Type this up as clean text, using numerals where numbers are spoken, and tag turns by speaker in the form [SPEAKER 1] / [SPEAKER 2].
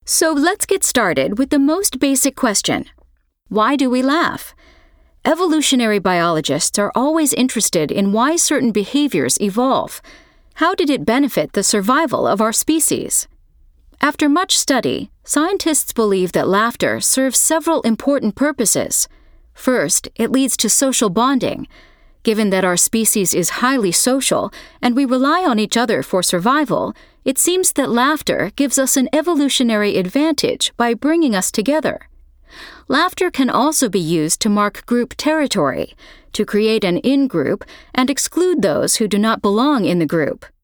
[SPEAKER 1] So let's get started with the most basic question. Why do we laugh? Evolutionary biologists are always interested in why certain behaviors evolve. How did it benefit the survival of our species? After much study, scientists believe that laughter serves several important purposes. First, it leads to social bonding. Given that our species is highly social and we rely on each other for survival, it seems that laughter gives us an evolutionary advantage by bringing us together. Laughter can also be used to mark group territory, to create an in-group and exclude those who do not belong in the group.